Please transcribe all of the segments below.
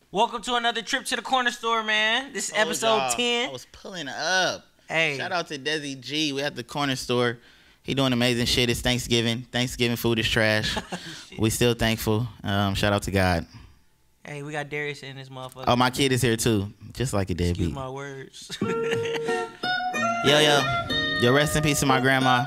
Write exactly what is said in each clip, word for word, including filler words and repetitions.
Welcome to another trip to the corner store, man. This is Oh, episode y'all, ten. I was pulling up. Hey. Shout out to Desi G. We at the corner store. He doing amazing shit. It's Thanksgiving. Thanksgiving food is trash. We still thankful. Um, shout out to God. Hey, we got Darius in this motherfucker. Oh, my kid is here too. Just like a deadbeat. Excuse my words. Yo, yo. Yo, rest in peace to my grandma.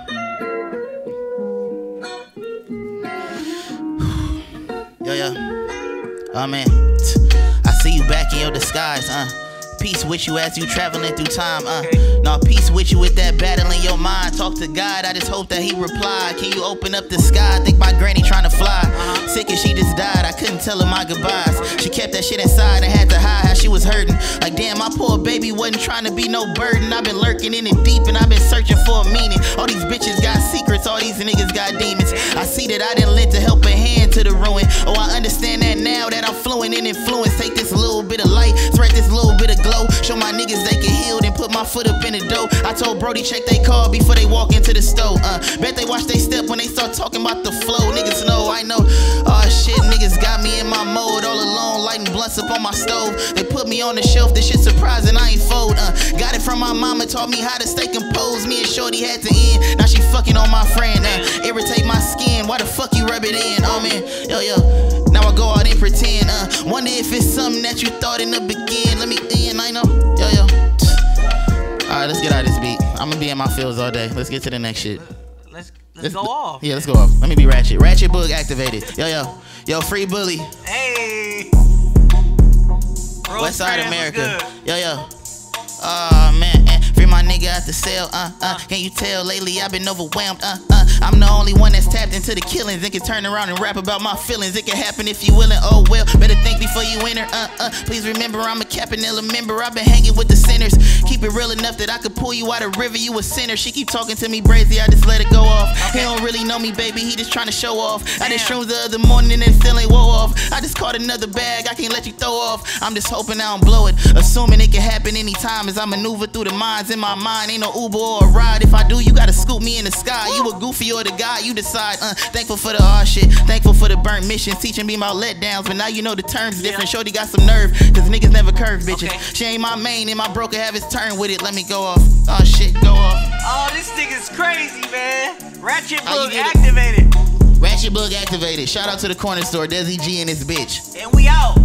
Yo, yo. Oh, man. I see you back in your disguise, uh. Peace with you as you traveling through time, uh. Okay. No, peace with you with that battle in your mind. Talk to God, I just hope that he replied. Can you open up the sky? I think my granny trying to fly. Uh-huh. Sick as she just died, I couldn't tell her my goodbyes. She kept that shit inside and had to hide how she was hurting. Like, damn, my poor baby wasn't trying to be no burden. I've been lurking in it deep and I've been searching for a meaning. All these bitches got secrets, all these niggas got demons. I see that I didn't lend a helping hand to the ruin. Oh, I understand that now that I'm fluent in influence. Take this little bit of light, spread this little bit of glow. Show my niggas they can heal, then put my foot up in the dough. I told Brody check they call before they walk into the stove. Uh, bet they watch they step when they start talking about the flow. Niggas know, I know. Oh shit, niggas got me in my mode all alone, lighting blunts up on my stove. They put me on the shelf, this shit surprising, I ain't fold. Uh, got it from my mama, taught me how to stay composed. Me and Shorty had to end, now she fucking on my friend. Uh, irritate my skin, why the fuck you rub it in? Oh man, yo yo. Now I go out and pretend. Uh, wonder if it's something that you thought in the beginning. Let me in, I know. Yo, yo. Alright, let's get out of this beat. I'm gonna be in my fields all day. Let's get to the next shit. Let's let's, let's go off. Yeah, let's go off. Let me be ratchet. Ratchet book activated. Yo, yo. Yo, free bully. Hey. West Side America. Yo, yo. Oh man, eh, free my nigga out the cell, uh, uh, can you tell lately I've been overwhelmed, uh, uh, I'm the only one that's tapped into the killings and can turn around and rap about my feelings. It can happen if you willing, oh well, better think before you enter, uh, uh, please remember I'm a Campanella member, I've been hanging with the sinners, keep it real enough that I could pull you out of river, you a sinner, she keep talking to me brazy, I just let it go off, okay. He don't really know me baby, he just trying to show off, Damn. I did shrooms the other morning and still ain't woe off, I just caught another bag, I can't let you throw off, I'm just hoping I don't blow it, assuming it can happen anytime as I maneuver through the minds in my mind. Ain't no Uber or a ride. If I do, you gotta scoop me in the sky. You a goofy or the guy, you decide. Uh, thankful for the hard shit. Thankful for the burnt missions. Teaching me about letdowns. But now you know the terms different. Shorty got some nerve. Cause niggas never curve bitches. Okay. She ain't my main and my broker have his turn with it. Let me go off. Oh shit, go off. Oh, this nigga's crazy, man. Ratchet book activated. Ratchet book activated. Shout out to the corner store. Desi G and this bitch. And we out.